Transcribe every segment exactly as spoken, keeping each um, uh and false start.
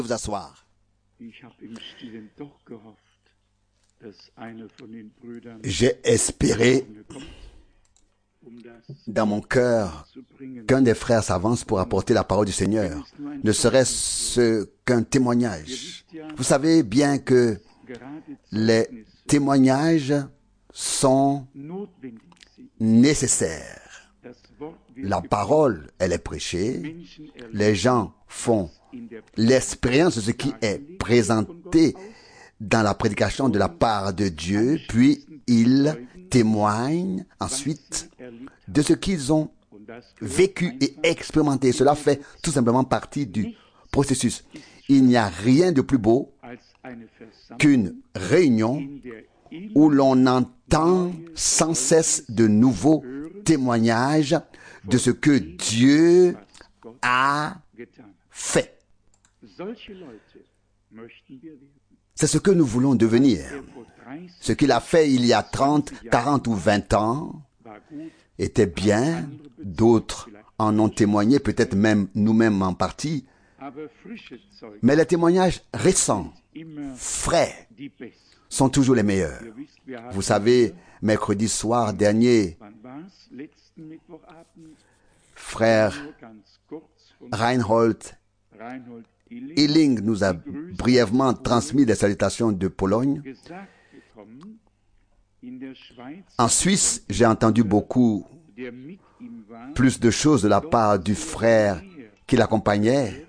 Vous asseoir. J'ai espéré dans mon cœur qu'un des frères s'avance pour apporter la parole du Seigneur, ne serait-ce qu'un témoignage. Vous savez bien que les témoignages sont nécessaires. La parole, elle est prêchée. Les gens font l'expérience de ce qui est présenté dans la prédication de la part de Dieu, puis ils témoignent ensuite de ce qu'ils ont vécu et expérimenté. Cela fait tout simplement partie du processus. Il n'y a rien de plus beau qu'une réunion où l'on entend sans cesse de nouveaux témoignages de ce que Dieu a fait. C'est ce que nous voulons devenir. Ce qu'il a fait il y a trente, quarante ou vingt ans était bien. D'autres en ont témoigné, peut-être même nous-mêmes en partie. Mais les témoignages récents, frais, sont toujours les meilleurs. Vous savez, mercredi soir dernier, frère Reinhold Illing nous a brièvement transmis les salutations de Pologne. En Suisse, j'ai entendu beaucoup plus de choses de la part du frère qui l'accompagnait.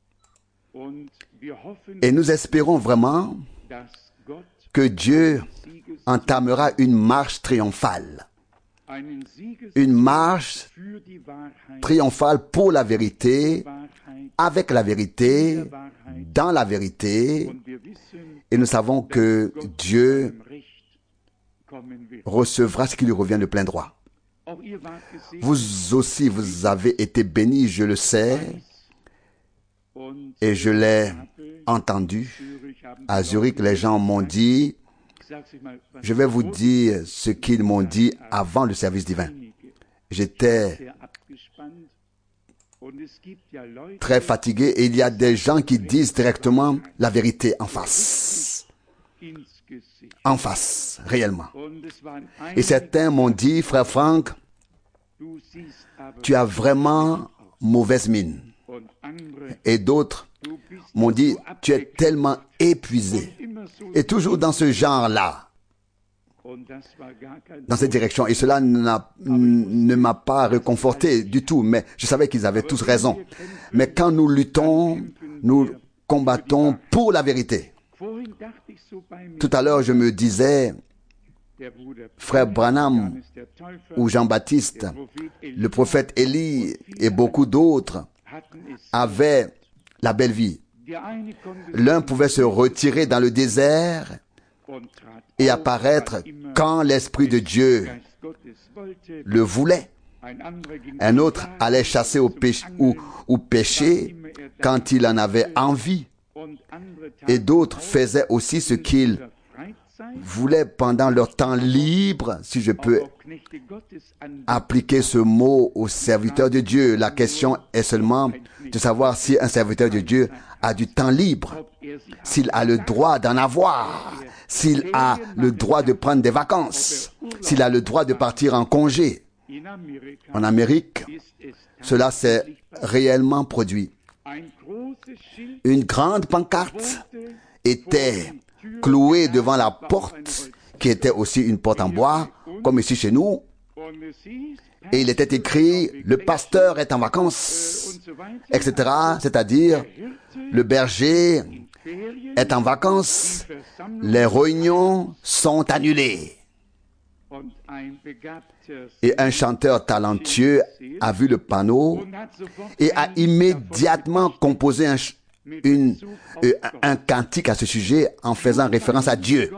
Et nous espérons vraiment que Dieu entamera une marche triomphale. Une marche triomphale pour la vérité, avec la vérité, dans la vérité. Et nous savons que Dieu recevra ce qui lui revient de plein droit. Vous aussi, vous avez été bénis, je le sais, et je l'ai entendu. À Zurich, les gens m'ont dit, je vais vous dire ce qu'ils m'ont dit avant le service divin. J'étais très fatigué et il y a des gens qui disent directement la vérité en face. En face, réellement. Et certains m'ont dit, frère Franck, tu as vraiment mauvaise mine. Et d'autres m'ont dit, tu es tellement épuisé. Et toujours dans ce genre-là, dans cette direction. Et cela n'a, ne m'a pas réconforté du tout, mais je savais qu'ils avaient tous raison. Mais quand nous luttons, nous combattons pour la vérité. Tout à l'heure, je me disais, frère Branham ou Jean-Baptiste, le prophète Élie et beaucoup d'autres avaient la belle vie. L'un pouvait se retirer dans le désert et apparaître quand l'Esprit de Dieu le voulait. Un autre allait chasser au péché, ou, ou pécher quand il en avait envie. Et d'autres faisaient aussi ce qu'ils voulaient pendant leur temps libre, si je peux appliquer ce mot aux serviteurs de Dieu. La question est seulement de savoir si un serviteur de Dieu a du temps libre, s'il a le droit d'en avoir, s'il a le droit de prendre des vacances, s'il a le droit de partir en congé. En Amérique, cela s'est réellement produit. Une grande pancarte était clouée devant la porte, qui était aussi une porte en bois, comme ici chez nous. Et il était écrit, le pasteur est en vacances, et cetera. C'est-à-dire, le berger est en vacances, les réunions sont annulées. Et un chanteur talentueux a vu le panneau et a immédiatement composé un, une, euh, un cantique à ce sujet en faisant référence à Dieu.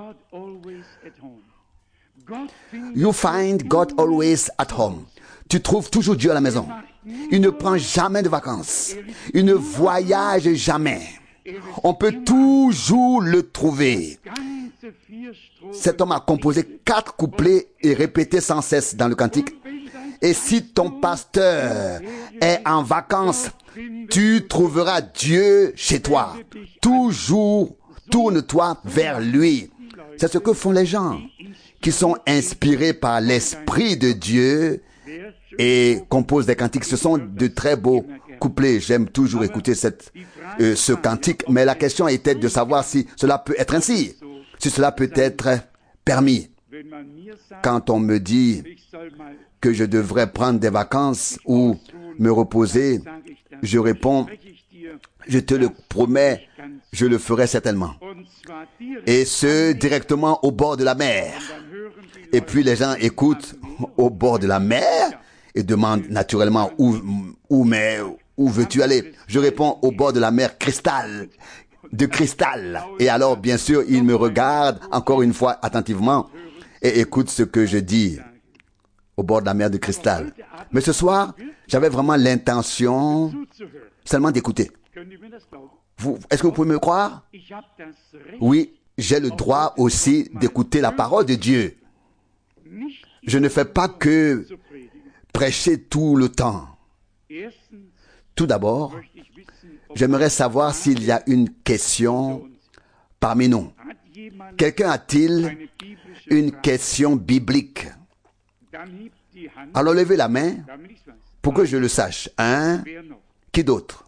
You find God always at home. Tu trouves toujours Dieu à la maison. Il ne prend jamais de vacances. Il ne voyage jamais. On peut toujours le trouver. Cet homme a composé quatre couplets et répété sans cesse dans le cantique. Et si ton pasteur est en vacances, tu trouveras Dieu chez toi. Toujours, tourne-toi vers lui. C'est ce que font les gens qui sont inspirés par l'Esprit de Dieu et composent des cantiques. Ce sont de très beaux couplets. J'aime toujours écouter cette, euh, ce cantique. Mais la question était de savoir si cela peut être ainsi, si cela peut être permis. Quand on me dit que je devrais prendre des vacances ou me reposer, je réponds, je te le promets, je le ferai certainement. Et ce, directement au bord de la mer. Et puis les gens écoutent au bord de la mer et demandent naturellement où, où, mais, où veux-tu aller? Je réponds au bord de la mer cristal, de cristal. Et alors, bien sûr, ils me regardent encore une fois attentivement et écoutent ce que je dis au bord de la mer de cristal. Mais ce soir, j'avais vraiment l'intention seulement d'écouter. Vous, est-ce que vous pouvez me croire? Oui, j'ai le droit aussi d'écouter la parole de Dieu. Je ne fais pas que prêcher tout le temps. Tout d'abord, j'aimerais savoir s'il y a une question parmi nous. Quelqu'un a-t-il une question biblique? Alors levez la main pour que je le sache. Un, qui d'autre?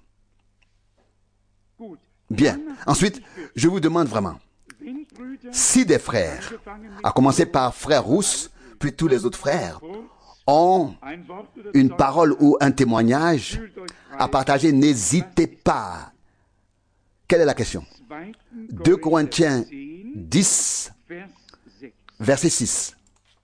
Bien. Ensuite, je vous demande vraiment, si des frères, à commencer par frère Rousse, puis tous les autres frères, ont une parole ou un témoignage à partager, n'hésitez pas. Quelle est la question? deux Corinthiens dix, verset six.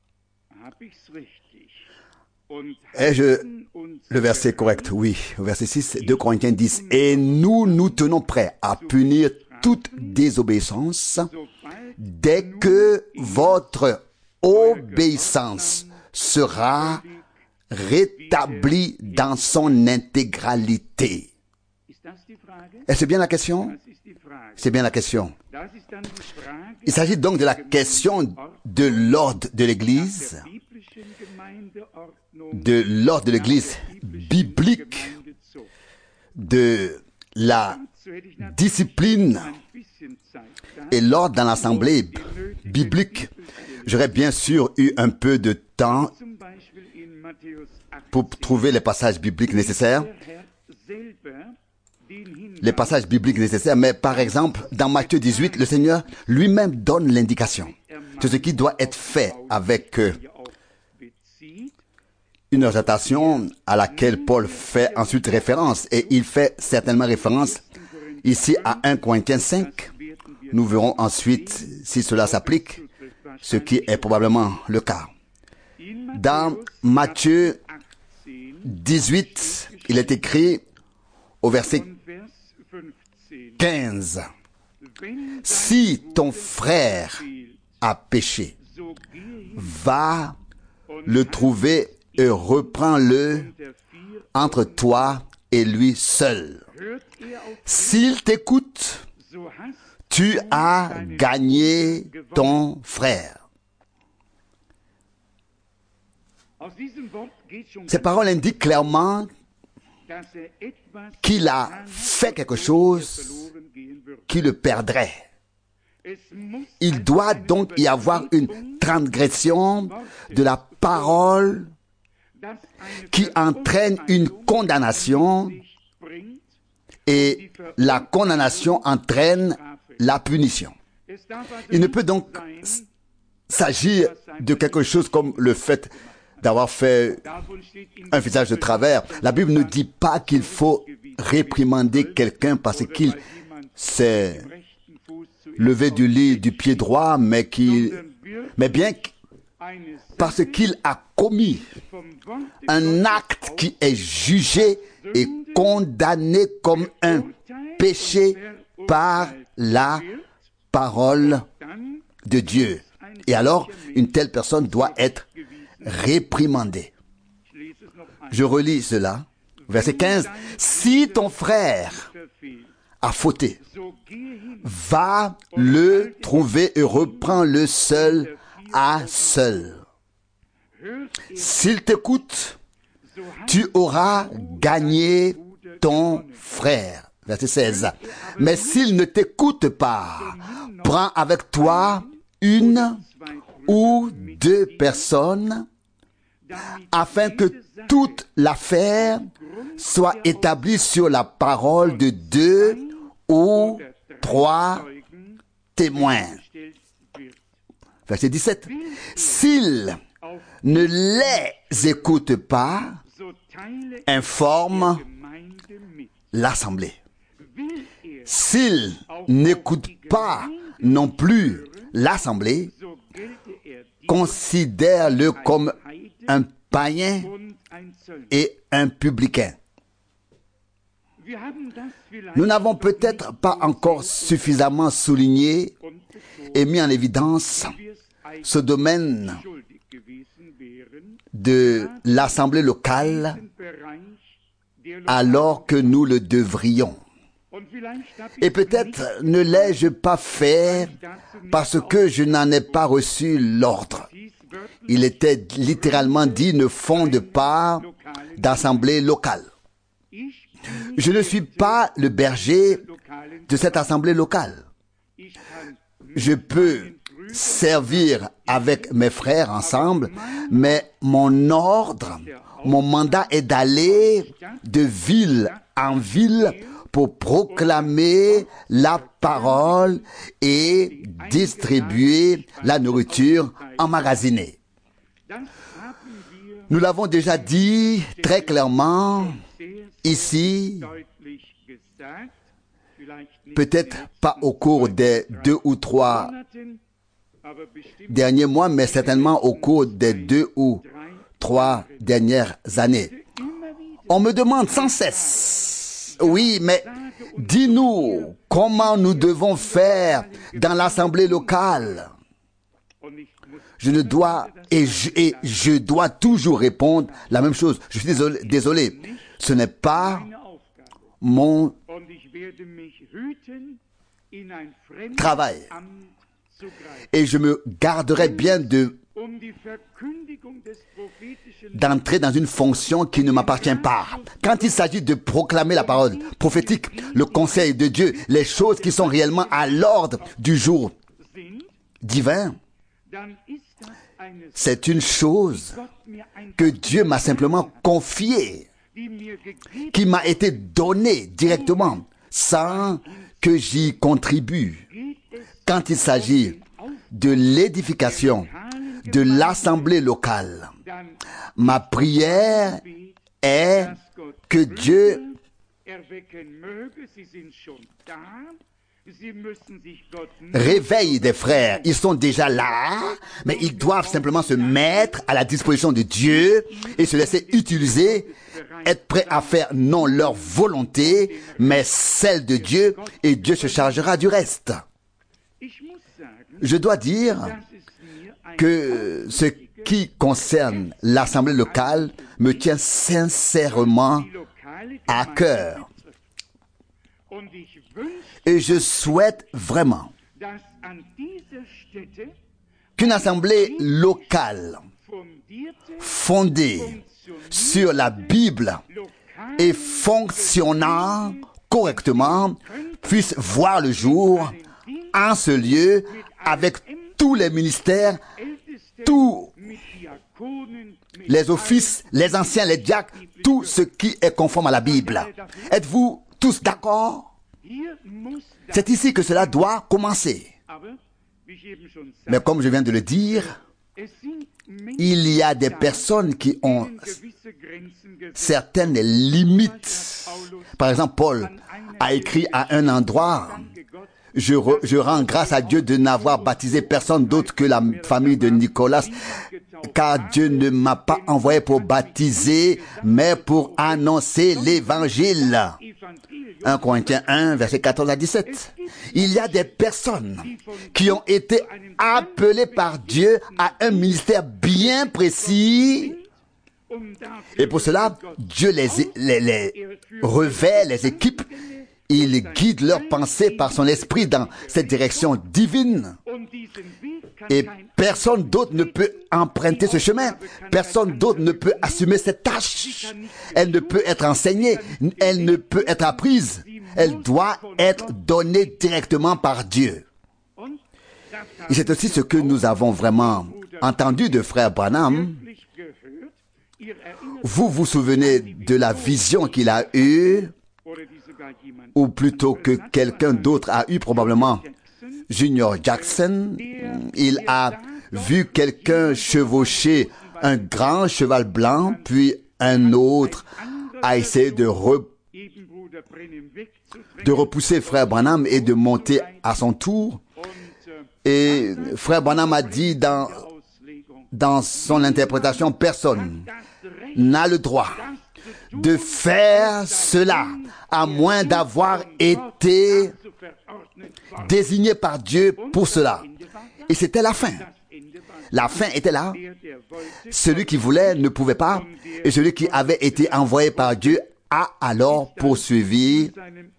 Ai-je le verset correct? Oui, verset six, deux Corinthiens dix. Et nous nous tenons prêts à punir toute désobéissance dès que votre obéissance sera rétablie dans son intégralité. Est-ce bien la question? C'est bien la question. Il s'agit donc de la question de l'ordre de l'Église, de l'ordre de l'Église biblique, de la discipline et l'ordre dans l'assemblée biblique. J'aurais bien sûr eu un peu de temps pour trouver les passages bibliques nécessaires. Les passages bibliques nécessaires, mais par exemple, dans Matthieu dix-huit, le Seigneur lui-même donne l'indication de ce qui doit être fait avec euh, une exhortation à laquelle Paul fait ensuite référence. Et il fait certainement référence ici à un Corinthiens cinq. Nous verrons ensuite si cela s'applique, ce qui est probablement le cas. Dans Matthieu dix-huit, il est écrit au verset quinze. Si ton frère a péché, va le trouver et reprends-le entre toi et lui seul. S'il t'écoute, tu as gagné ton frère. Ces paroles indiquent clairement qu'il a fait quelque chose qui le perdrait. Il doit donc y avoir une transgression de la parole qui entraîne une condamnation et la condamnation entraîne la punition. Il ne peut donc s'agir de quelque chose comme le fait d'avoir fait un visage de travers. La Bible ne dit pas qu'il faut réprimander quelqu'un parce qu'il s'est levé du lit du pied droit, mais, qu'il, mais bien parce qu'il a commis un acte qui est jugé et condamné comme un péché par la parole de Dieu. Et alors, une telle personne doit être réprimandée. Je relis cela. Verset quinze. Si ton frère a fauté, va le trouver et reprends-le seul à seul. S'il t'écoute, tu auras gagné ton frère. Verset seize. Mais s'il ne t'écoute pas, prends avec toi une ou deux personnes afin que toute l'affaire soit établie sur la parole de deux ou trois témoins. Verset dix-sept. S'il ne les écoute pas, informe l'assemblée. S'il n'écoute pas non plus l'assemblée, considère-le comme un païen et un publicain. Nous n'avons peut-être pas encore suffisamment souligné et mis en évidence ce domaine de l'assemblée locale alors que nous le devrions. Et peut-être ne l'ai-je pas fait parce que je n'en ai pas reçu l'ordre. Il était littéralement dit, ne fonde pas d'assemblée locale. Je ne suis pas le berger de cette assemblée locale. Je peux servir avec mes frères ensemble, mais mon ordre, mon mandat est d'aller de ville en ville pour proclamer la parole et distribuer la nourriture emmagasinée. Nous l'avons déjà dit très clairement ici, peut-être pas au cours des deux ou trois derniers mois, mais certainement au cours des deux ou trois dernières années. On me demande sans cesse, oui, mais dis-nous comment nous devons faire dans l'assemblée locale. Je ne dois, et je, et je dois toujours répondre la même chose. Je suis désolé, désolé. Ce n'est pas mon travail. Et je me garderai bien de d'entrer dans une fonction qui ne m'appartient pas. Quand il s'agit de proclamer la parole prophétique, le conseil de Dieu, les choses qui sont réellement à l'ordre du jour divin, c'est une chose que Dieu m'a simplement confiée, qui m'a été donnée directement, sans que j'y contribue. Quand il s'agit de l'édification de l'assemblée locale, ma prière est que Dieu réveille des frères. Ils sont déjà là, mais ils doivent simplement se mettre à la disposition de Dieu et se laisser utiliser, être prêts à faire non leur volonté, mais celle de Dieu, et Dieu se chargera du reste. Je dois dire que ce qui concerne l'assemblée locale me tient sincèrement à cœur. Et je souhaite vraiment qu'une assemblée locale fondée sur la Bible et fonctionnant correctement puisse voir le jour en ce lieu avec tous les ministères, tous les offices, les anciens, les diacres, tout ce qui est conforme à la Bible. Êtes-vous tous d'accord? C'est ici que cela doit commencer. Mais comme je viens de le dire, il y a des personnes qui ont certaines limites. Par exemple, Paul a écrit à un endroit, je, re, je rends grâce à Dieu de n'avoir baptisé personne d'autre que la famille de Nicolas, car Dieu ne m'a pas envoyé pour baptiser, mais pour annoncer l'évangile. un Corinthiens un, verset quatorze à dix-sept. Il y a des personnes qui ont été appelées par Dieu à un ministère bien précis. Et pour cela, Dieu les, les, les revêt, les équipe. Il guide leurs pensées par son esprit dans cette direction divine. Et personne d'autre ne peut emprunter ce chemin. Personne d'autre ne peut assumer cette tâche. Elle ne peut être enseignée. Elle ne peut être apprise. Elle doit être donnée directement par Dieu. Et c'est aussi ce que nous avons vraiment entendu de frère Branham. Vous vous souvenez de la vision qu'il a eue, ou plutôt que quelqu'un d'autre a eu, probablement Junior Jackson. Il a vu quelqu'un chevaucher un grand cheval blanc, puis un autre a essayé de, re, de repousser frère Branham et de monter à son tour. Et frère Branham a dit dans, dans son interprétation, personne n'a le droit de faire cela à moins d'avoir été désigné par Dieu pour cela. Et c'était la fin. La fin était là. Celui qui voulait ne pouvait pas, et celui qui avait été envoyé par Dieu a alors poursuivi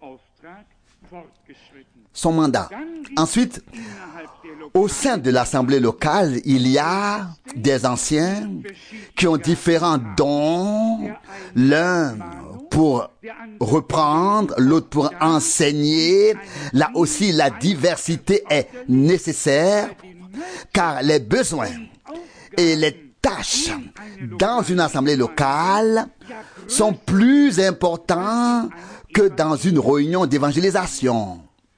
son mandat. Ensuite, au sein de l'assemblée locale, il y a des anciens qui ont différents dons, l'un pour reprendre, l'autre pour enseigner. Là aussi, la diversité est nécessaire, car les besoins et les tâches dans une assemblée locale sont plus importants que dans une réunion d'évangélisation.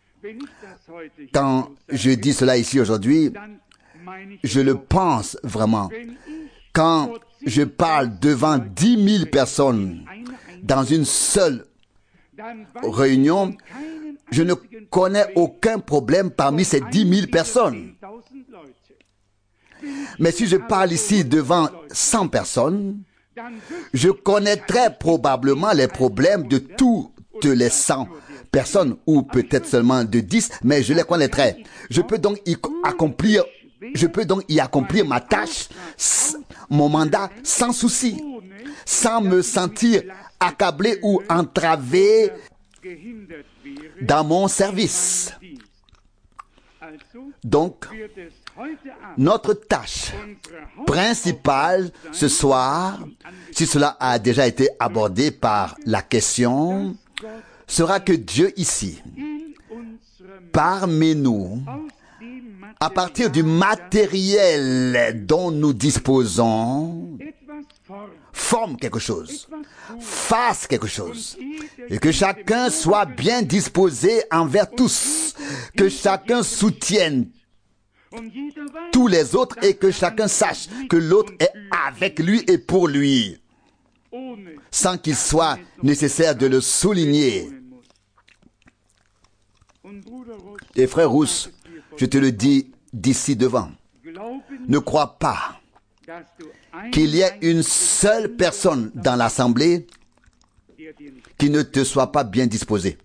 Quand je dis cela ici aujourd'hui, je le pense vraiment. Quand je parle devant dix mille personnes dans une seule réunion, je ne connais aucun problème parmi ces dix mille personnes. Mais si je parle ici devant cent personnes, je connaîtrai probablement les problèmes de toutes les cent personnes, ou peut-être seulement de dix, mais je les connaîtrai. Je peux donc y accomplir, je peux donc y accomplir ma tâche, mon mandat, sans souci, sans me sentir accablé ou entravé dans mon service. Donc, notre tâche principale ce soir, si cela a déjà été abordé par la question, sera que Dieu ici, parmi nous, à partir du matériel dont nous disposons, forme quelque chose, fasse quelque chose, et que chacun soit bien disposé envers tous, que chacun soutienne tous les autres et que chacun sache que l'autre est avec lui et pour lui, sans qu'il soit nécessaire de le souligner. Et frère Rousse, je te le dis d'ici devant, ne crois pas qu'il y ait une seule personne dans l'assemblée qui ne te soit pas bien disposée,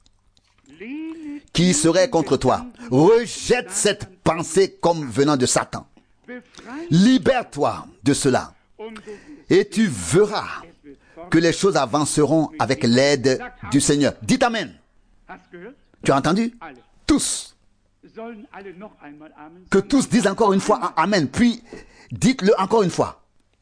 qui serait contre toi. Rejette cette pensée comme venant de Satan. Libère-toi de cela et tu verras que les choses avanceront avec l'aide du Seigneur. Dites Amen. Tu as entendu? Tous. Que tous disent encore une fois Amen, puis dites-le encore une fois.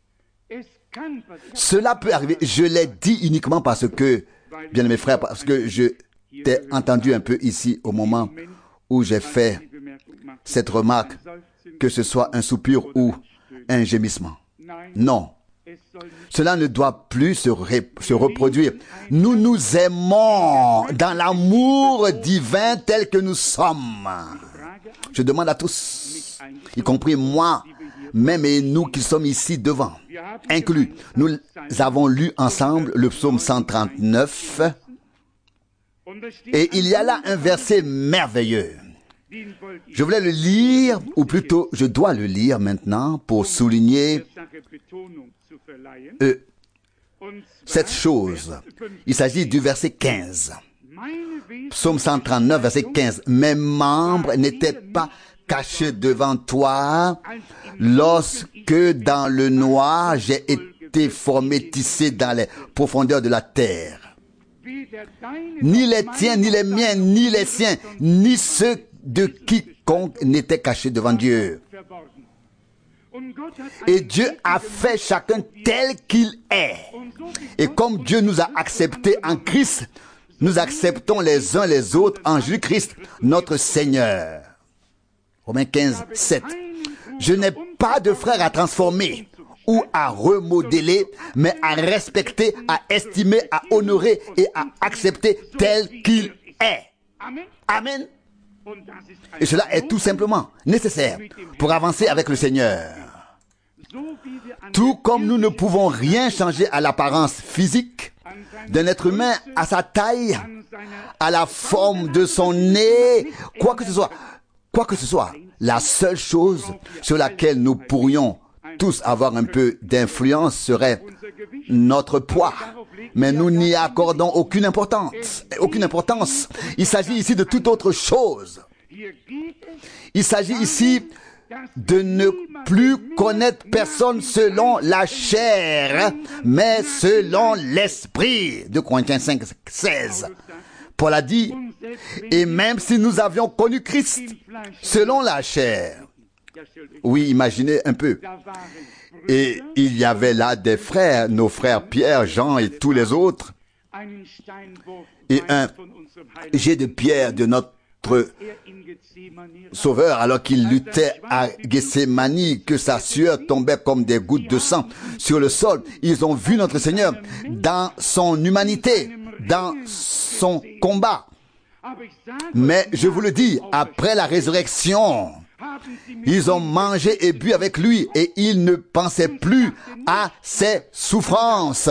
Cela peut arriver. Je l'ai dit uniquement parce que, bien aimé frère, parce que je t'ai entendu un peu ici au moment où j'ai fait cette remarque, que ce soit un soupir ou un gémissement. Non. Cela ne doit plus se, ré, se reproduire. Nous nous aimons dans l'amour divin tel que nous sommes. Je demande à tous, y compris moi, même et nous qui sommes ici devant, inclus. Nous avons lu ensemble le psaume cent trente-neuf et il y a là un verset merveilleux. Je voulais le lire, ou plutôt je dois le lire maintenant pour souligner euh, cette chose. Il s'agit du verset quinze. Psaume cent trente-neuf, verset quinze. Mes membres n'étaient pas cachés devant toi lorsque dans le noir j'ai été formé, tissé dans les profondeurs de la terre. Ni les tiens, ni les miens, ni les siens, ni ceux de quiconque n'étaient cachés devant Dieu. Et Dieu a fait chacun tel qu'il est. Et comme Dieu nous a acceptés en Christ, nous acceptons les uns les autres en Jésus-Christ, notre Seigneur. Romains quinze, sept. Je n'ai pas de frère à transformer ou à remodeler, mais à respecter, à estimer, à honorer et à accepter tel qu'il est. Amen. Et cela est tout simplement nécessaire pour avancer avec le Seigneur. Tout comme nous ne pouvons rien changer à l'apparence physique d'un être humain, à sa taille, à la forme de son nez, quoi que ce soit, quoi que ce soit, la seule chose sur laquelle nous pourrions tous avoir un peu d'influence serait notre poids. Mais nous n'y accordons aucune importance. Aucune importance. Il s'agit ici de toute autre chose. Il s'agit ici de ne plus connaître personne selon la chair, mais selon l'esprit. deux Corinthiens cinq, seize. Paul a dit, et même si nous avions connu Christ selon la chair. Oui, imaginez un peu. Et il y avait là des frères, nos frères Pierre, Jean et tous les autres. Et un jet de pierre de notre Sauveur, alors qu'il luttait à Gethsémani, que sa sueur tombait comme des gouttes de sang sur le sol. Ils ont vu notre Seigneur dans son humanité, dans son combat. Mais je vous le dis, après la résurrection, ils ont mangé et bu avec lui et ils ne pensaient plus à ses souffrances.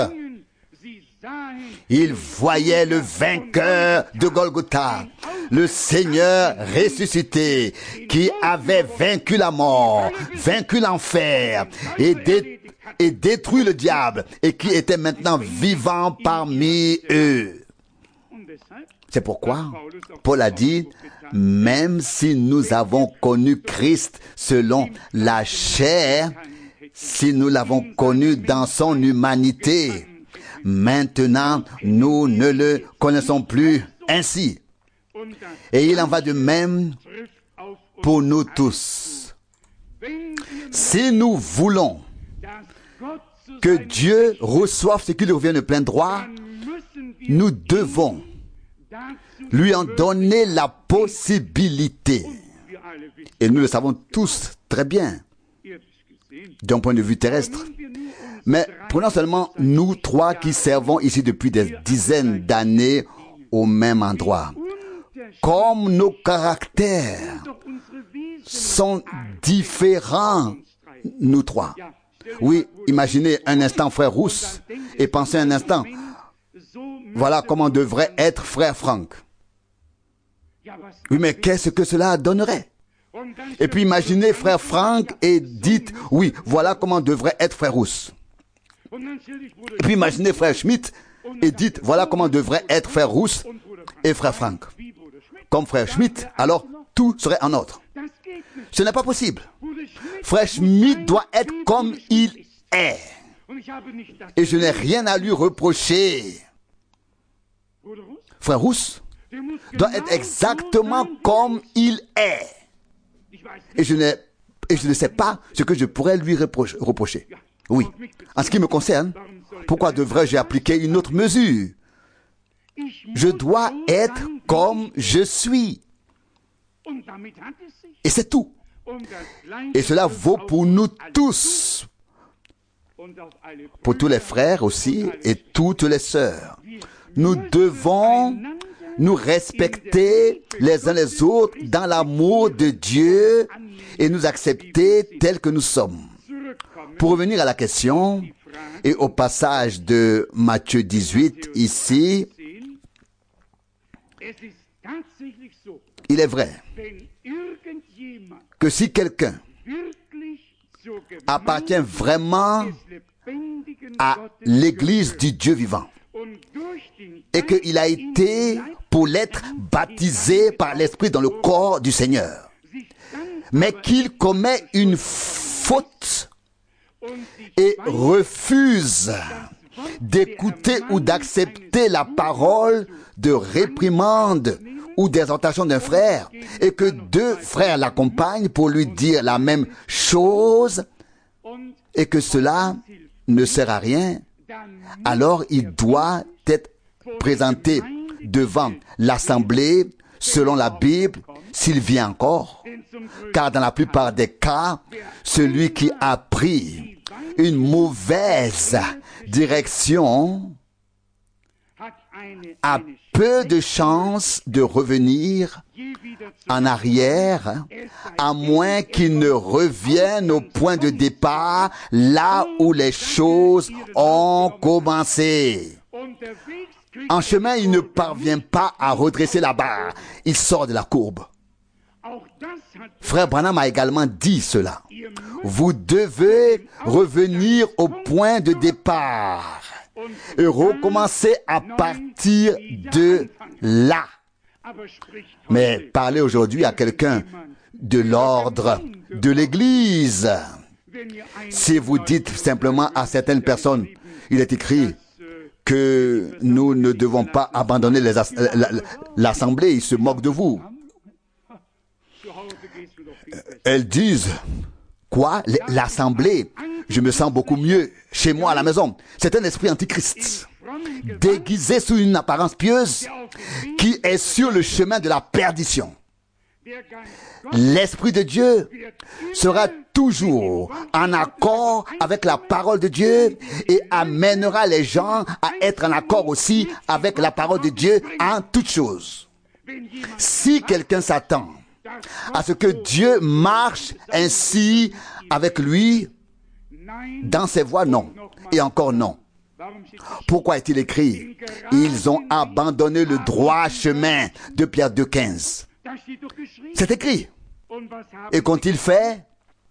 Ils voyaient le vainqueur de Golgotha, le Seigneur ressuscité, qui avait vaincu la mort, vaincu l'enfer et, dé- et détruit le diable et qui était maintenant vivant parmi eux. C'est pourquoi Paul a dit, même si nous avons connu Christ selon la chair, si nous l'avons connu dans son humanité, maintenant nous ne le connaissons plus ainsi. Et il en va de même pour nous tous. Si nous voulons que Dieu reçoive ce qui lui revient de plein droit, nous devons lui en donner la possibilité. Et nous le savons tous très bien, d'un point de vue terrestre. Mais prenons seulement nous trois qui servons ici depuis des dizaines d'années au même endroit. Comme nos caractères sont différents, nous trois. Oui, imaginez un instant frère Rousse et pensez un instant, voilà comment devrait être frère Franck. Oui, mais qu'est-ce que cela donnerait? Et puis imaginez frère Franck et dites, oui, voilà comment devrait être frère Rousse. Et puis imaginez frère Schmitt et dites, voilà comment devrait être frère Rousse et frère Franck. Comme frère Schmitt, alors tout serait en ordre. Ce n'est pas possible. Frère Schmitt doit être comme il est. Et je n'ai rien à lui reprocher. Frère Rousse doit être exactement comme il est. Et je, n'ai, et je ne sais pas ce que je pourrais lui reprocher. reprocher. Oui. En ce qui me concerne, pourquoi devrais-je appliquer une autre mesure? Je dois être comme je suis. Et c'est tout. Et cela vaut pour nous tous. Pour tous les frères aussi et toutes les sœurs. Nous devons nous respecter les uns les autres dans l'amour de Dieu et nous accepter tels que nous sommes. Pour revenir à la question et au passage de Matthieu dix-huit, ici, il est vrai que si quelqu'un appartient vraiment à l'Église du Dieu vivant et qu'il a été pour l'être baptisé par l'Esprit dans le corps du Seigneur, mais qu'il commet une faute et refuse d'écouter ou d'accepter la parole de réprimande ou d'exhortation d'un frère et que deux frères l'accompagnent pour lui dire la même chose et que cela ne sert à rien, alors il doit être présenté devant l'assemblée selon la Bible s'il vient encore. Car dans la plupart des cas, celui qui a pris une mauvaise direction a peu de chances de revenir en arrière, à moins qu'il ne revienne au point de départ, là où les choses ont commencé. En chemin, il ne parvient pas à redresser la barre. Il sort de la courbe. Frère Branham a également dit cela. Vous devez revenir au point de départ et recommencer à partir de là. Mais parler aujourd'hui à quelqu'un de l'ordre de l'Église, si vous dites simplement à certaines personnes, il est écrit que nous ne devons pas abandonner les as- l'assemblée, ils se moquent de vous. Elles disent, quoi? L'assemblée, je me sens beaucoup mieux chez moi à la maison. C'est un esprit antichrist, déguisé sous une apparence pieuse, qui est sur le chemin de la perdition. L'Esprit de Dieu sera toujours en accord avec la parole de Dieu et amènera les gens à être en accord aussi avec la parole de Dieu en toutes choses. Si quelqu'un s'attend à ce que Dieu marche ainsi avec lui, dans ses voies, non. Et encore non. Pourquoi est-il écrit? Ils ont abandonné le droit chemin de Pierre deux quinze. C'est écrit. Et qu'ont-ils fait?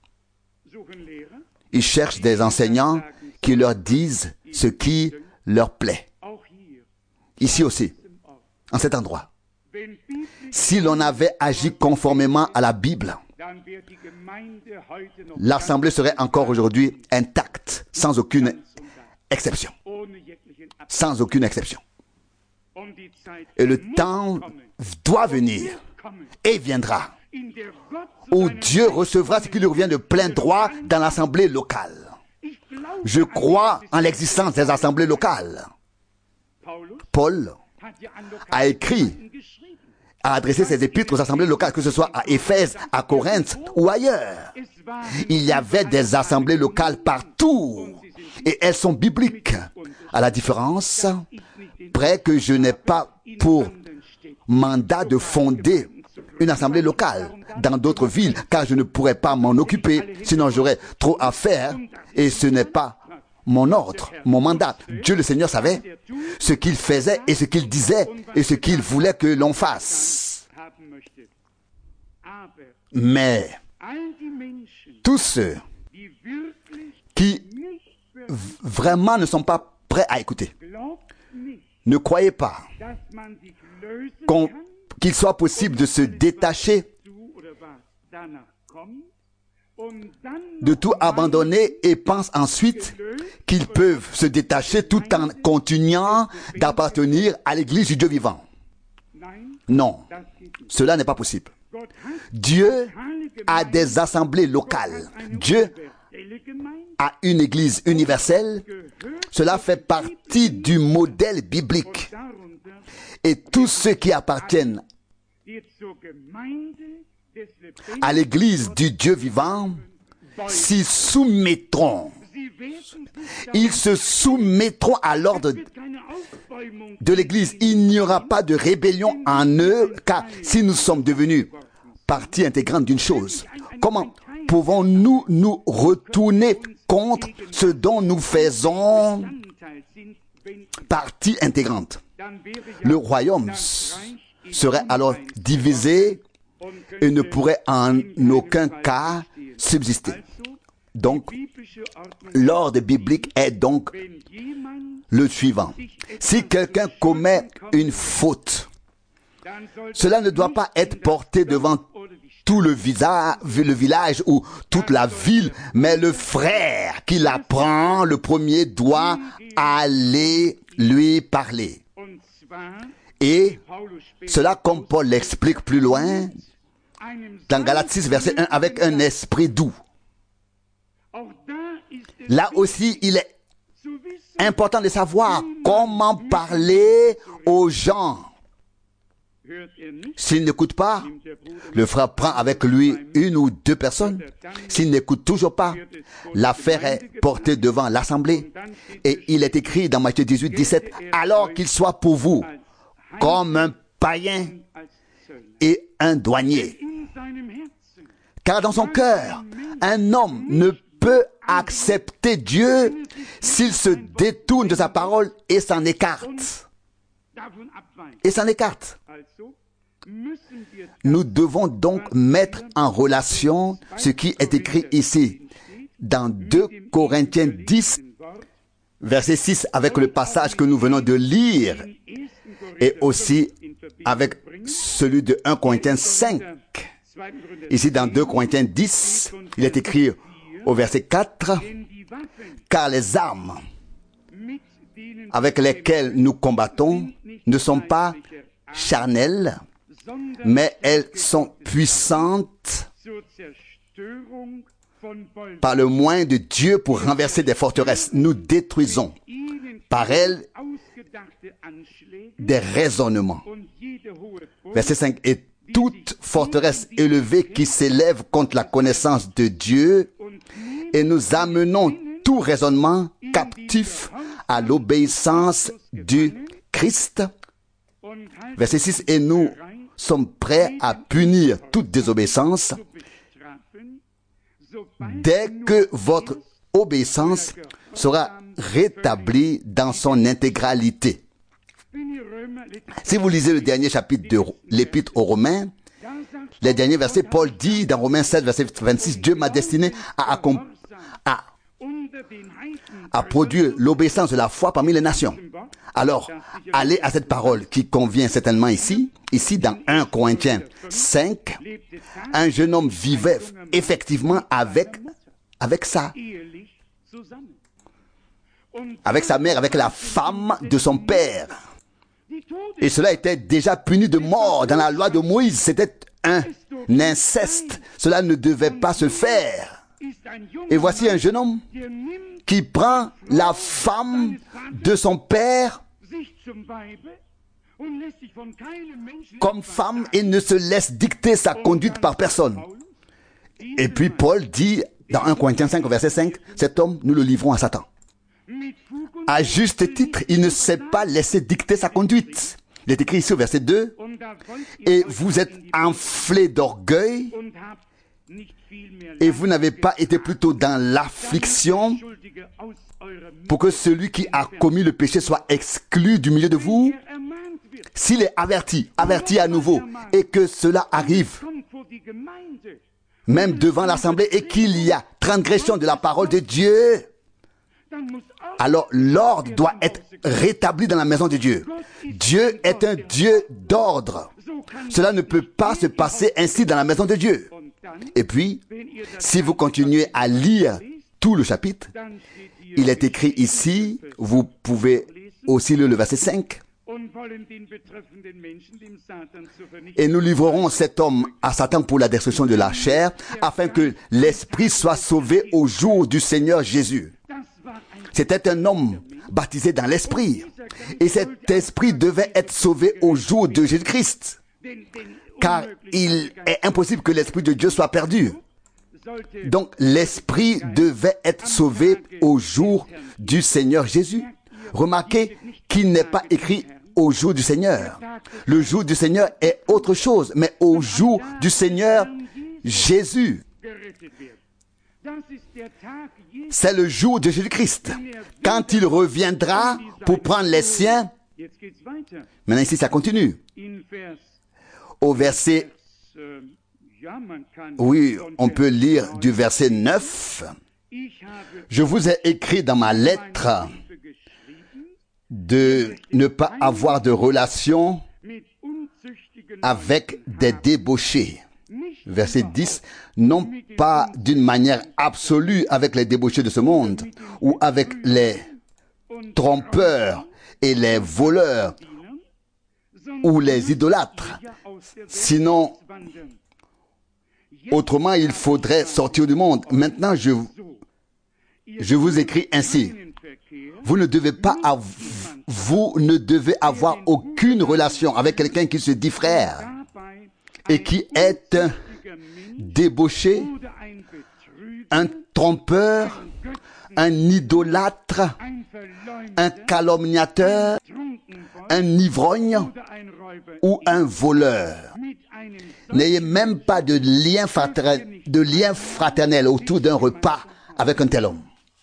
Ils cherchent des enseignants qui leur disent ce qui leur plaît. Ici aussi, en cet endroit. Si l'on avait agi conformément à la Bible, l'Assemblée serait encore aujourd'hui intacte, sans aucune exception. Sans aucune exception. Et le temps doit venir et viendra où Dieu recevra ce qui lui revient de plein droit dans l'assemblée locale. Je crois en l'existence des assemblées locales. Paul a écrit, a adressé ses épîtres aux assemblées locales, que ce soit à Éphèse, à Corinthe ou ailleurs. Il y avait des assemblées locales partout et elles sont bibliques. À la différence près que je n'ai pas pour mandat de fonder une assemblée locale dans d'autres villes, car je ne pourrais pas m'en occuper, sinon j'aurais trop à faire, et ce n'est pas mon ordre, mon mandat. Dieu le Seigneur savait ce qu'il faisait et ce qu'il disait et ce qu'il voulait que l'on fasse. Mais tous ceux qui vraiment ne sont pas prêts à écouter, ne croyez pas qu'on qu'il soit possible de se détacher, de tout abandonner et pensent ensuite qu'ils peuvent se détacher tout en continuant d'appartenir à l'Église du Dieu vivant. Non, cela n'est pas possible. Dieu a des assemblées locales. Dieu a une Église universelle. Cela fait partie du modèle biblique. Et tous ceux qui appartiennent à l'Église du Dieu vivant s'y soumettront. Ils se soumettront à l'ordre de l'Église. Il n'y aura pas de rébellion en eux, car si nous sommes devenus partie intégrante d'une chose, comment pouvons-nous nous retourner contre ce dont nous faisons partie intégrante? Le royaume serait alors divisé et ne pourrait en aucun cas subsister. Donc, l'ordre biblique est donc le suivant. Si quelqu'un commet une faute, cela ne doit pas être porté devant tout le, visa, le village ou toute la ville, mais le frère qui l'apprend, le premier, doit aller lui parler. Et cela, comme Paul l'explique plus loin, dans Galates six, verset un, avec un esprit doux. Là aussi, il est important de savoir comment parler aux gens. S'il n'écoute pas, le frère prend avec lui une ou deux personnes. S'il n'écoute toujours pas, l'affaire est portée devant l'assemblée. Et il est écrit dans Matthieu dix-huit, dix-sept, alors qu'il soit pour vous comme un païen et un douanier. Car dans son cœur, un homme ne peut accepter Dieu s'il se détourne de sa parole et s'en écarte. Et s'en écarte. Nous devons donc mettre en relation ce qui est écrit ici dans deux Corinthiens dix, verset six, avec le passage que nous venons de lire, et aussi avec celui de un Corinthiens cinq. Ici dans deux Corinthiens dix, il est écrit au verset quatre, « Car les armes avec lesquelles nous combattons ne sont pas charnelles, mais elles sont puissantes par le moyen de Dieu pour renverser des forteresses. Nous détruisons par elles des raisonnements. » Verset cinq. « Et toute forteresse élevée qui s'élève contre la connaissance de Dieu, et nous amenons tout raisonnement captif à l'obéissance du Christ. » Verset six. « Et nous sommes prêts à punir toute désobéissance dès que votre obéissance sera rétablie dans son intégralité. » Si vous lisez le dernier chapitre de l'Épître aux Romains, les derniers versets, Paul dit dans Romains sept, verset vingt-six, « Dieu m'a destiné à, à, à produire l'obéissance de la foi parmi les nations. » Alors, allez à cette parole qui convient certainement ici, ici dans un Corinthiens cinq, un jeune homme vivait effectivement avec, avec sa, avec sa mère, avec la femme de son père. Et cela était déjà puni de mort dans la loi de Moïse. C'était un inceste. Cela ne devait pas se faire. Et voici un jeune homme qui prend la femme de son père comme femme et ne se laisse dicter sa conduite par personne. Et puis Paul dit dans un Corinthiens cinq, verset cinq, cet homme, nous le livrons à Satan. À juste titre, il ne s'est pas laissé dicter sa conduite. Il est écrit ici au verset deux, « Et vous êtes enflés d'orgueil, et vous n'avez pas été plutôt dans l'affliction, pour que celui qui a commis le péché soit exclu du milieu de vous. S'il est averti, averti à nouveau, et que cela arrive, même devant l'assemblée, et qu'il y a transgression de la parole de Dieu, alors l'ordre doit être rétabli dans la maison de Dieu. Dieu est un Dieu d'ordre. Cela ne peut pas se passer ainsi dans la maison de Dieu. Et puis, si vous continuez à lire tout le chapitre, il est écrit ici, vous pouvez aussi lire le verset cinq. Et nous livrerons cet homme à Satan pour la destruction de la chair, afin que l'esprit soit sauvé au jour du Seigneur Jésus. C'était un homme baptisé dans l'esprit. Et cet esprit devait être sauvé au jour de Jésus-Christ. Car il est impossible que l'esprit de Dieu soit perdu. Donc l'esprit devait être sauvé au jour du Seigneur Jésus. Remarquez qu'il n'est pas écrit au jour du Seigneur. Le jour du Seigneur est autre chose, mais au jour du Seigneur Jésus. C'est le jour de Jésus-Christ. Quand il reviendra pour prendre les siens. Maintenant ici ça continue. Au verset, oui, on peut lire du verset neuf. Je vous ai écrit dans ma lettre de ne pas avoir de relation avec des débauchés. Verset dix, non pas d'une manière absolue avec les débauchés de ce monde, ou avec les trompeurs et les voleurs, ou les idolâtres. Sinon, autrement, il faudrait sortir du monde. Maintenant, je, je vous écris ainsi. Vous ne devez pas, av- vous ne devez avoir aucune relation avec quelqu'un qui se dit frère et qui est un débauché, un trompeur, un idolâtre, un calomniateur, un ivrogne ou un voleur. N'ayez même pas de lien fraternel, de lien fraternel autour d'un repas avec un tel homme.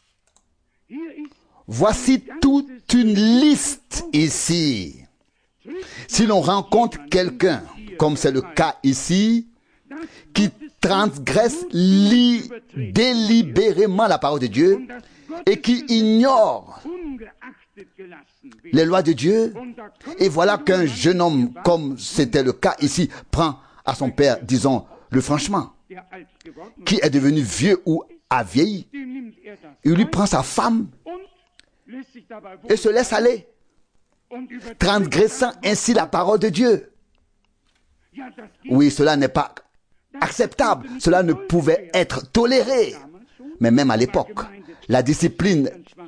Voici toute une liste ici. Si l'on rencontre quelqu'un, comme c'est le cas ici, qui transgresse li- délibérément la parole de Dieu et qui ignore les lois de Dieu, et voilà qu'un jeune homme, comme c'était le cas ici, prend à son père, disons-le franchement, qui est devenu vieux ou a vieilli, il lui prend sa femme et se laisse aller, transgressant ainsi la parole de Dieu. Oui, cela n'est pas acceptable, cela ne pouvait être toléré. Mais même à l'époque, la discipline,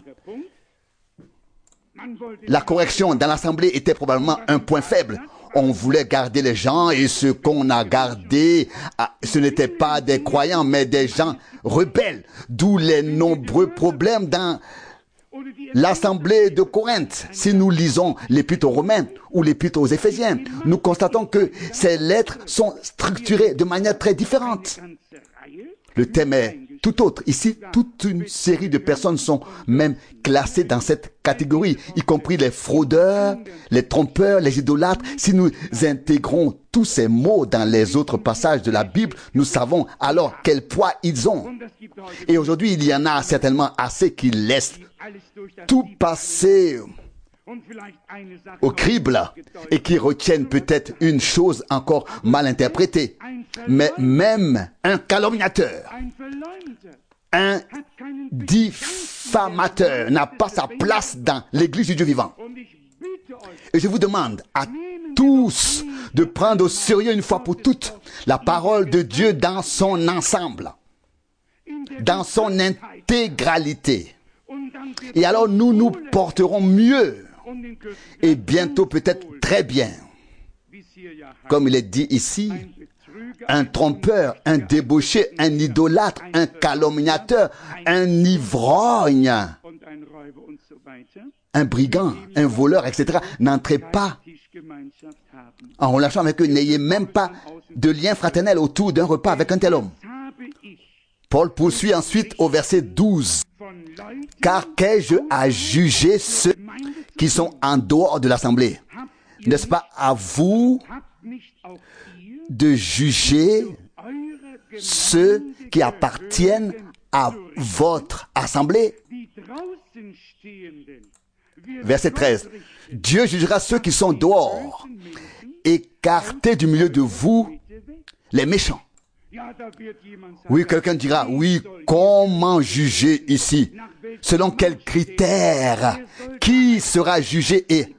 la correction dans l'assemblée était probablement un point faible. On voulait garder les gens et ce qu'on a gardé, ce n'étaient pas des croyants, mais des gens rebelles. D'où les nombreux problèmes dans l'assemblée de Corinthe. Si nous lisons l'épître aux Romains ou l'épître aux Éphésiens, nous constatons que ces lettres sont structurées de manière très différente. Le thème est tout autre. Ici, toute une série de personnes sont même classées dans cette catégorie, y compris les fraudeurs, les trompeurs, les idolâtres. Si nous intégrons tous ces mots dans les autres passages de la Bible, nous savons alors quel poids ils ont. Et aujourd'hui, il y en a certainement assez qui laissent tout passer au crible et qui retiennent peut-être une chose encore mal interprétée. Mais même un calomniateur, un diffamateur n'a pas sa place dans l'église du Dieu vivant. Et je vous demande à tous de prendre au sérieux une fois pour toutes la parole de Dieu dans son ensemble, dans son intégralité. Et alors nous nous porterons mieux et bientôt peut-être très bien. Comme il est dit ici, un trompeur, un débauché, un idolâtre, un calomniateur, un ivrogne, un brigand, un voleur, et cetera n'entrez pas en relation avec eux. N'ayez même pas de lien fraternel autour d'un repas avec un tel homme. Paul poursuit ensuite au verset douze. Car qu'ai-je à juger ceux qui sont en dehors de l'assemblée? N'est-ce pas à vous de juger ceux qui appartiennent à votre assemblée? Verset treize. Dieu jugera ceux qui sont dehors, écartés du milieu de vous, les méchants. Oui, quelqu'un dira, oui, comment juger ici? Selon quels critères? Qui sera jugé et,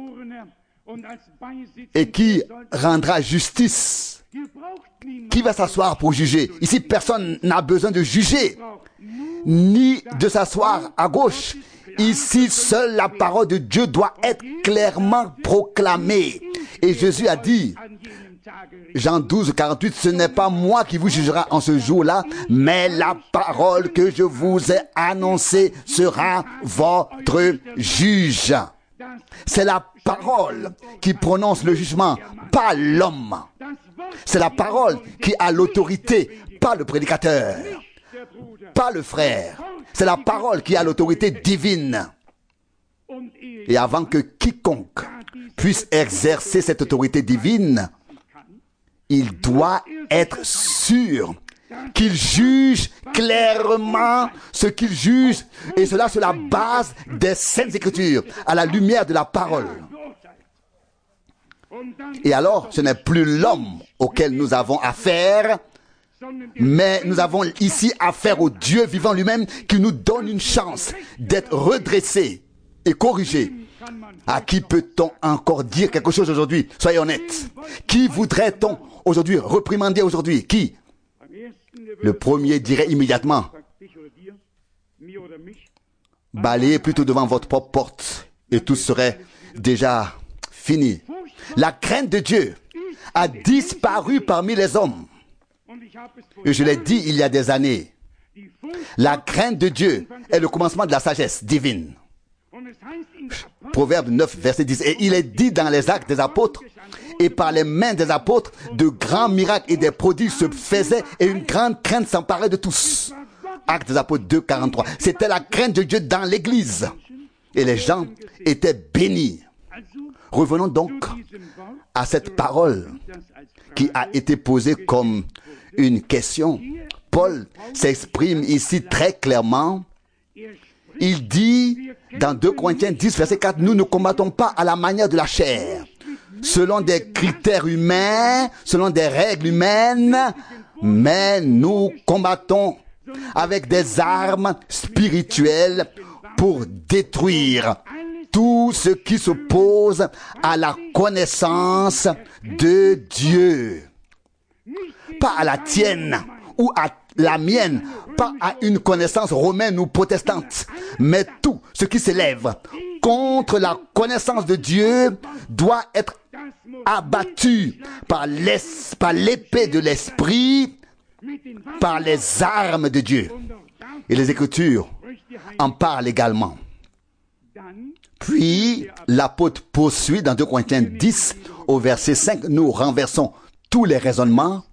et qui rendra justice? Qui va s'asseoir pour juger? Ici, personne n'a besoin de juger, ni de s'asseoir à gauche. Ici, seule la parole de Dieu doit être clairement proclamée. Et Jésus a dit, Jean douze, quarante-huit, ce n'est pas moi qui vous jugera en ce jour-là, mais la parole que je vous ai annoncée sera votre juge. C'est la parole qui prononce le jugement, pas l'homme. C'est la parole qui a l'autorité, pas le prédicateur, pas le frère. C'est la parole qui a l'autorité divine. Et avant que quiconque puisse exercer cette autorité divine, il doit être sûr qu'il juge clairement ce qu'il juge, et cela sur la base des Saintes Écritures, à la lumière de la parole. Et alors, ce n'est plus l'homme auquel nous avons affaire, mais nous avons ici affaire au Dieu vivant lui-même qui nous donne une chance d'être redressés et corrigés À qui peut-on encore dire quelque chose aujourd'hui? Soyez honnêtes. Qui voudrait-on aujourd'hui réprimander aujourd'hui? Qui? Le premier dirait immédiatement: balayez plutôt devant votre propre porte et tout serait déjà fini. La crainte de Dieu a disparu parmi les hommes. Et je l'ai dit il y a des années. La crainte de Dieu est le commencement de la sagesse divine. Proverbe neuf, verset dix. Et il est dit dans les actes des apôtres, et par les mains des apôtres, de grands miracles et des prodiges se faisaient et une grande crainte s'emparait de tous. Actes des apôtres deux, quarante-trois. C'était la crainte de Dieu dans l'église. Et les gens étaient bénis. Revenons donc à cette parole qui a été posée comme une question. Paul s'exprime ici très clairement. Il dit dans deux Corinthiens dix, verset quatre, nous ne combattons pas à la manière de la chair, selon des critères humains, selon des règles humaines, mais nous combattons avec des armes spirituelles pour détruire tout ce qui s'oppose à la connaissance de Dieu. Pas à la tienne ou à la mienne, pas à une connaissance romaine ou protestante, mais tout ce qui s'élève contre la connaissance de Dieu doit être abattu par l'épée de l'esprit, par les armes de Dieu. Et les Écritures en parlent également. Puis, l'apôtre poursuit dans deux Corinthiens dix, au verset cinq, nous renversons tous les raisonnements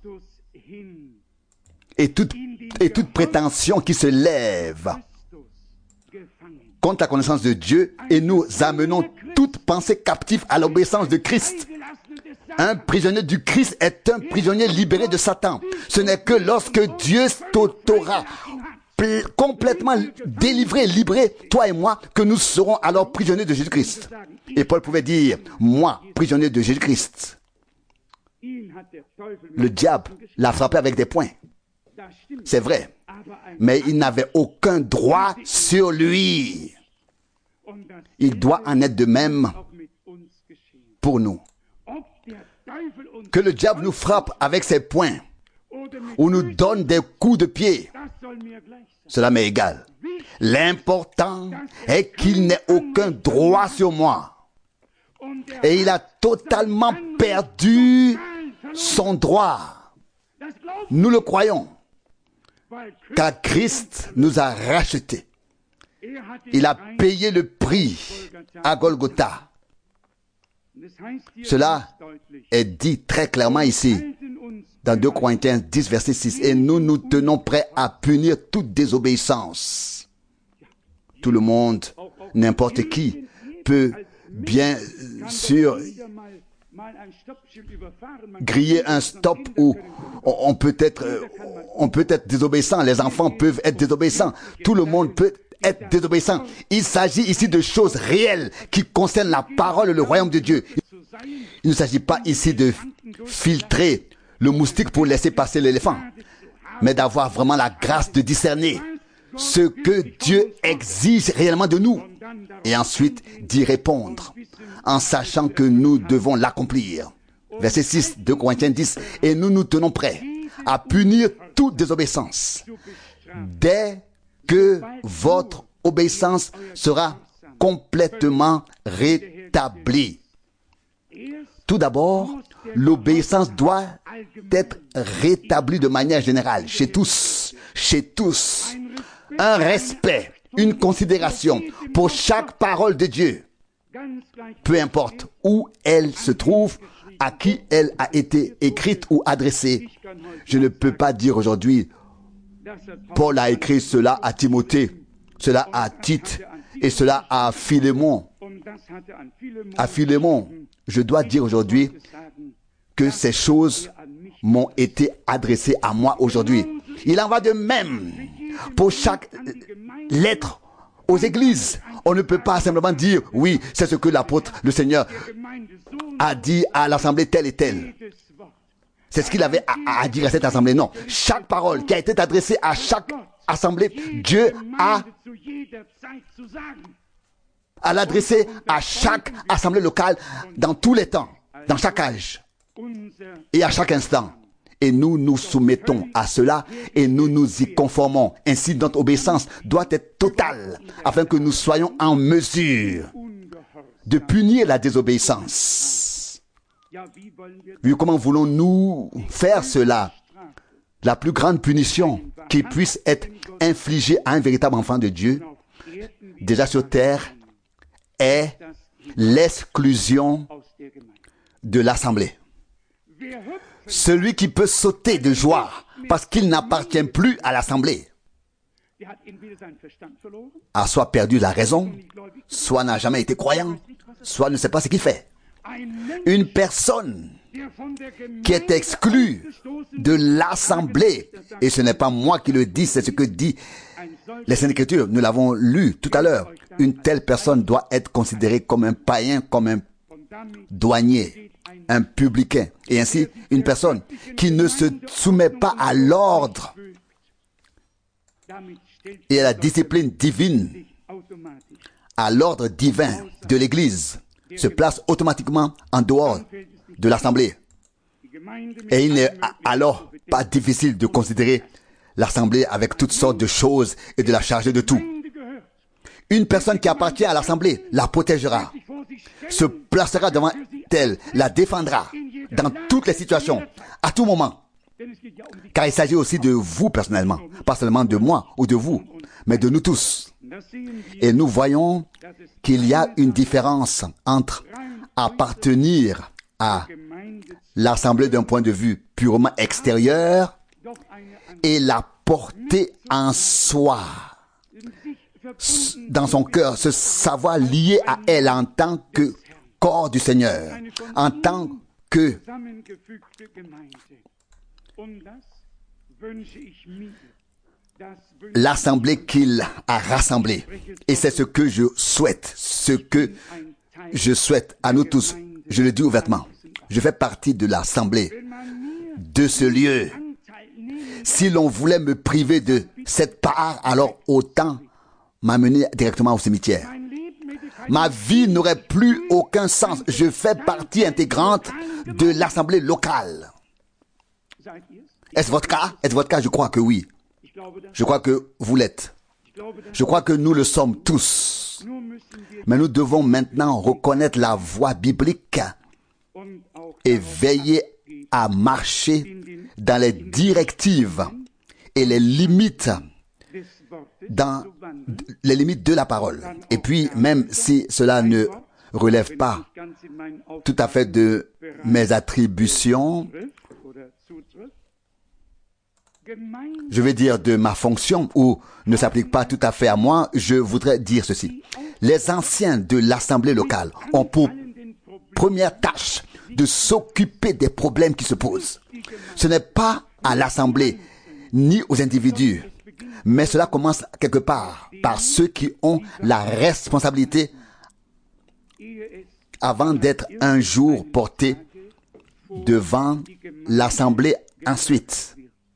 et toute, et toute prétention qui se lève contre la connaissance de Dieu et nous amenons toute pensée captive à l'obéissance de Christ. Un prisonnier du Christ est un prisonnier libéré de Satan. Ce n'est que lorsque Dieu t'aura complètement délivré, libéré, toi et moi, que nous serons alors prisonniers de Jésus-Christ. Et Paul pouvait dire, moi, prisonnier de Jésus-Christ. Le diable l'a frappé avec des poings. C'est vrai. Mais il n'avait aucun droit sur lui. Il doit en être de même pour nous. Que le diable nous frappe avec ses poings ou nous donne des coups de pied, cela m'est égal. L'important est qu'il n'ait aucun droit sur moi. Et il a totalement perdu son droit. Nous le croyons. Car Christ nous a rachetés. Il a payé le prix à Golgotha. Cela est dit très clairement ici, dans deux Corinthiens dix, verset six. Et nous nous tenons prêts à punir toute désobéissance. Tout le monde, n'importe qui, peut bien sûr griller un stop ou on peut être, on peut être désobéissant. Les enfants peuvent être désobéissants. Tout le monde peut être désobéissant. Il s'agit ici de choses réelles qui concernent la parole et le royaume de Dieu. Il ne s'agit pas ici de filtrer le moustique pour laisser passer l'éléphant, mais d'avoir vraiment la grâce de discerner ce que Dieu exige réellement de nous et ensuite d'y répondre en sachant que nous devons l'accomplir. Verset six, deux Corinthiens dix. Et nous nous tenons prêts à punir toute désobéissance dès que votre obéissance sera complètement rétablie. Tout d'abord, l'obéissance doit être rétablie de manière générale, chez tous, chez tous. Un respect, une considération pour chaque parole de Dieu, peu importe où elle se trouve, à qui elle a été écrite ou adressée. Je ne peux pas dire aujourd'hui, Paul a écrit cela à Timothée, cela à Tite et cela à Philémon. À Philémon, je dois dire aujourd'hui que ces choses m'ont été adressées à moi aujourd'hui. Il en va de même pour chaque lettre aux églises. On ne peut pas simplement dire, oui, c'est ce que l'apôtre, le Seigneur, a dit à l'assemblée telle et telle. C'est ce qu'il avait à, à dire à cette assemblée. Non, chaque parole qui a été adressée à chaque assemblée, Dieu a à l'adresser à chaque assemblée locale dans tous les temps, dans chaque âge et à chaque instant. Et nous nous soumettons à cela et nous nous y conformons. Ainsi, notre obéissance doit être totale afin que nous soyons en mesure de punir la désobéissance. Vu comment voulons-nous faire cela? La plus grande punition qui puisse être infligée à un véritable enfant de Dieu, déjà sur terre, est l'exclusion de l'assemblée. Celui qui peut sauter de joie parce qu'il n'appartient plus à l'assemblée a soit perdu la raison, soit n'a jamais été croyant, soit ne sait pas ce qu'il fait. Une personne qui est exclue de l'assemblée, et ce n'est pas moi qui le dis, c'est ce que dit les Saintes Écritures, nous l'avons lu tout à l'heure. Une telle personne doit être considérée comme un païen, comme un douanier, un publicain. Et ainsi, une personne qui ne se soumet pas à l'ordre et à la discipline divine, à l'ordre divin de l'Église, se place automatiquement en dehors de l'assemblée. Et il n'est alors pas difficile de considérer l'assemblée avec toutes sortes de choses et de la charger de tout. Une personne qui appartient à l'assemblée la protégera, se placera devant elle, la défendra dans toutes les situations, à tout moment. Car il s'agit aussi de vous personnellement, pas seulement de moi ou de vous, mais de nous tous. Et nous voyons qu'il y a une différence entre appartenir à l'assemblée d'un point de vue purement extérieur et la porter en soi, dans son cœur, se savoir lié à elle en tant que corps du Seigneur, en tant que l'assemblée qu'il a rassemblée. Et c'est ce que je souhaite, ce que je souhaite à nous tous. Je le dis ouvertement. Je fais partie de l'assemblée, de ce lieu. Si l'on voulait me priver de cette part, alors autant m'amener directement au cimetière. Ma vie n'aurait plus aucun sens. Je fais partie intégrante de l'assemblée locale. Est-ce votre cas? Est-ce votre cas? Je crois que oui. Je crois que vous l'êtes. Je crois que nous le sommes tous. Mais nous devons maintenant reconnaître la voie biblique et veiller à marcher dans les directives et les limites, dans les limites de la parole. Et puis, même si cela ne relève pas tout à fait de mes attributions, je vais dire de ma fonction, ou ne s'applique pas tout à fait à moi, je voudrais dire ceci. Les anciens de l'assemblée locale ont pour première tâche de s'occuper des problèmes qui se posent. Ce n'est pas à l'assemblée ni aux individus, mais cela commence quelque part par ceux qui ont la responsabilité avant d'être un jour portés devant l'assemblée ensuite.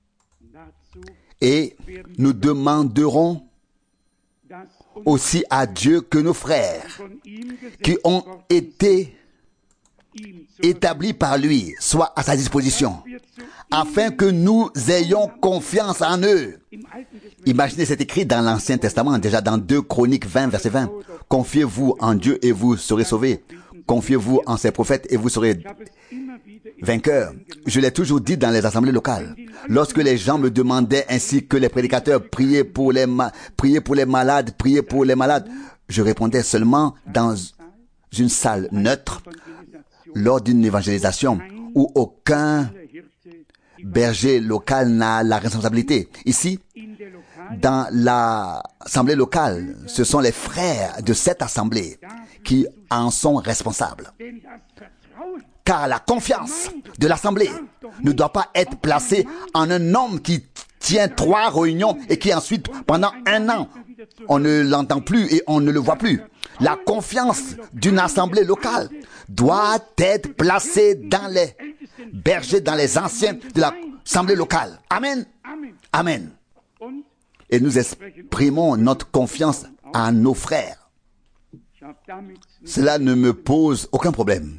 Et nous demanderons aussi à Dieu que nos frères qui ont été établis par lui soient à sa disposition, afin que nous ayons confiance en eux. Imaginez, c'est écrit dans l'Ancien Testament, déjà dans deux Chroniques vingt, verset vingt. Confiez-vous en Dieu et vous serez sauvés. Confiez-vous en ses prophètes et vous serez vainqueurs. Je l'ai toujours dit dans les assemblées locales. Lorsque les gens me demandaient ainsi que les prédicateurs priaient pour les, ma- priaient pour les malades, priaient pour les malades, je répondais seulement dans une salle neutre lors d'une évangélisation où aucun berger local n'a la responsabilité. Ici, dans l'assemblée locale, ce sont les frères de cette assemblée qui en sont responsables. Car la confiance de l'assemblée ne doit pas être placée en un homme qui tient trois réunions et qui ensuite, pendant un an, on ne l'entend plus et on ne le voit plus. La confiance d'une assemblée locale doit être placée dans les bergers, dans les anciens de l'assemblée locale. Amen. Amen. Et nous exprimons notre confiance à nos frères. cela ne me pose aucun problème.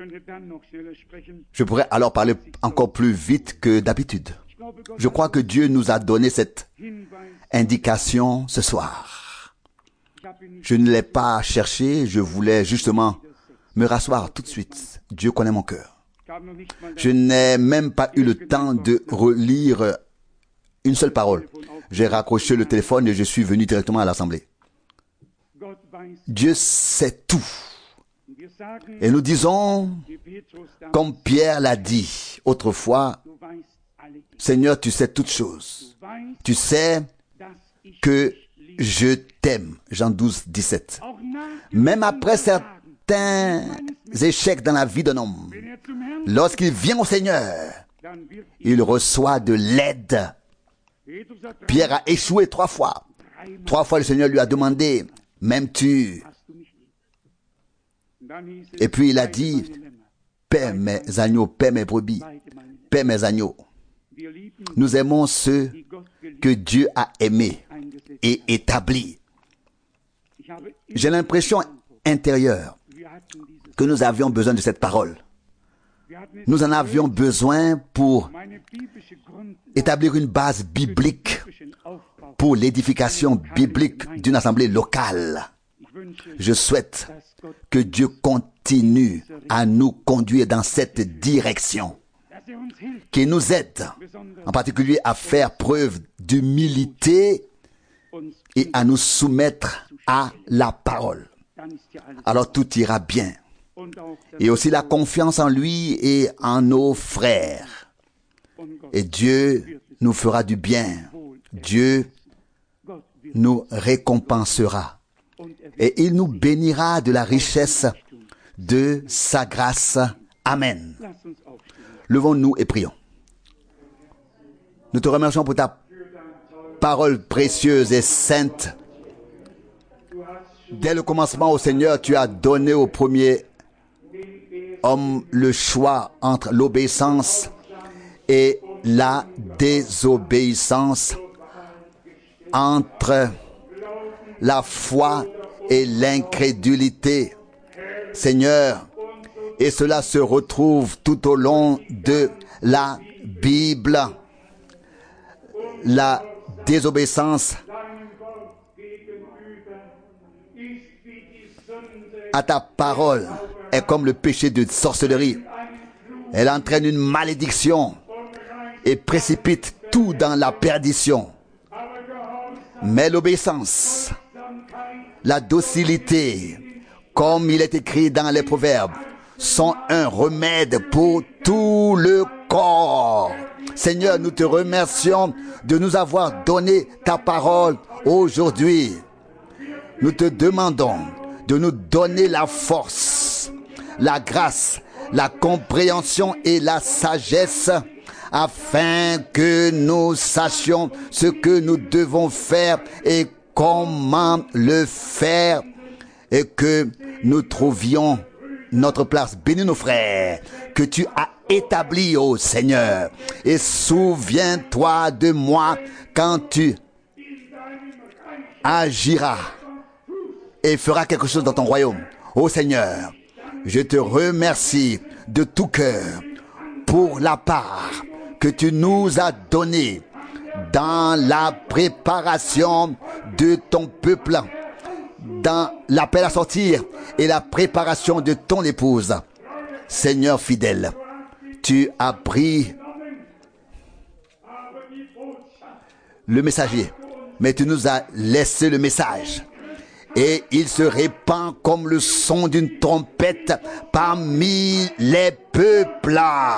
Je pourrais alors parler encore plus vite que d'habitude. Je crois que Dieu nous a donné cette indication ce soir. Je ne l'ai pas cherché, je voulais justement me rasseoir tout de suite. Dieu connaît mon cœur. Je n'ai même pas eu le temps de relire une seule parole. J'ai raccroché le téléphone et je suis venu directement à l'assemblée. Dieu sait tout. Et nous disons, comme Pierre l'a dit autrefois, Seigneur, tu sais toutes choses. Tu sais que je t'aime. Jean douze, dix-sept. Même après certains échecs dans la vie d'un homme, lorsqu'il vient au Seigneur, il reçoit de l'aide. Pierre a échoué trois fois. Trois fois le Seigneur lui a demandé, m'aimes-tu? Et puis il a dit, paie mes agneaux, paie mes brebis, paie mes agneaux. Nous aimons ceux que Dieu a aimés et établis. J'ai l'impression intérieure que nous avions besoin de cette parole. Nous en avions besoin pour établir une base biblique pour l'édification biblique d'une assemblée locale. Je souhaite que Dieu continue à nous conduire dans cette direction, qu'il nous aide, en particulier à faire preuve d'humilité et à nous soumettre à la parole. Alors tout ira bien. Et aussi la confiance en lui et en nos frères. Et Dieu nous fera du bien. Dieu nous récompensera. Et il nous bénira de la richesse de sa grâce. Amen. Levons-nous et prions. Nous te remercions pour ta parole précieuse et sainte. Dès le commencement, au Seigneur, tu as donné au premier homme le choix entre l'obéissance et la désobéissance, entre la foi et l'incrédulité. Seigneur, et cela se retrouve tout au long de la Bible. La désobéissance à ta parole est comme le péché de sorcellerie. Elle entraîne une malédiction et précipite tout dans la perdition. Mais l'obéissance, la docilité, comme il est écrit dans les Proverbes, sont un remède pour tout le corps. Seigneur, nous te remercions de nous avoir donné ta parole aujourd'hui. Nous te demandons de nous donner la force, la grâce, la compréhension et la sagesse afin que nous sachions ce que nous devons faire et comment le faire et que nous trouvions notre place. Bénis nos frères que tu as établis, ô Seigneur, et souviens-toi de moi quand tu agiras et feras quelque chose dans ton royaume. Ô Seigneur, je te remercie de tout cœur pour la part que tu nous as donnée dans la préparation de ton peuple, dans l'appel à sortir et la préparation de ton épouse. Seigneur fidèle, tu as pris le messager, mais tu nous as laissé le message. Et il se répand comme le son d'une trompette parmi les peuples.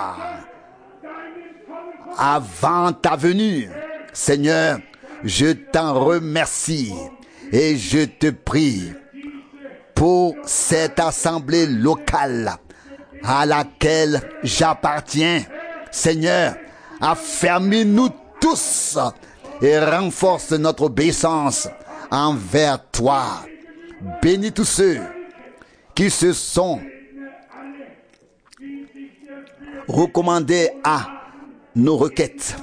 Avant ta venue, Seigneur, je t'en remercie et je te prie pour cette assemblée locale à laquelle j'appartiens. Seigneur, affermis-nous tous et renforce notre obéissance envers toi. Bénis tous ceux qui se sont recommandés à nos requêtes,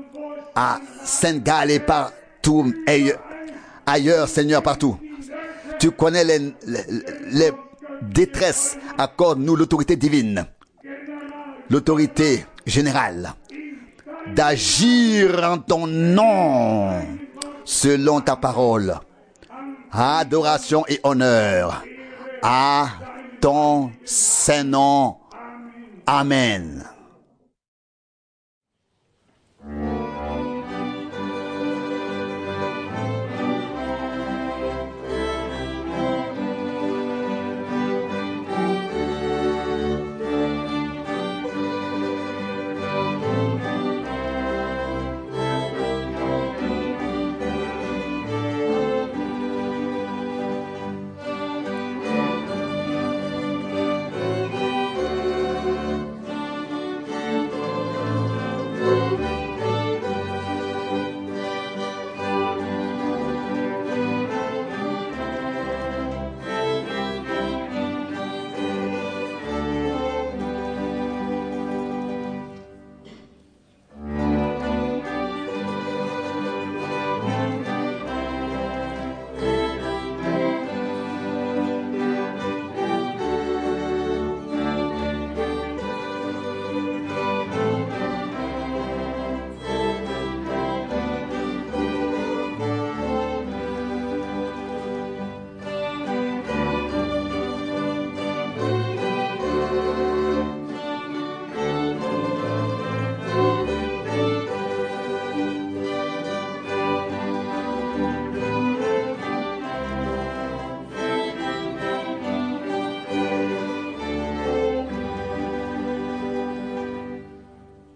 à Saint-Gall et partout ailleurs, Seigneur, partout. Tu connais les, les, les détresses. Accorde-nous l'autorité divine, l'autorité générale, d'agir en ton nom, selon ta parole. Adoration et honneur à ton Saint-Nom. Amen.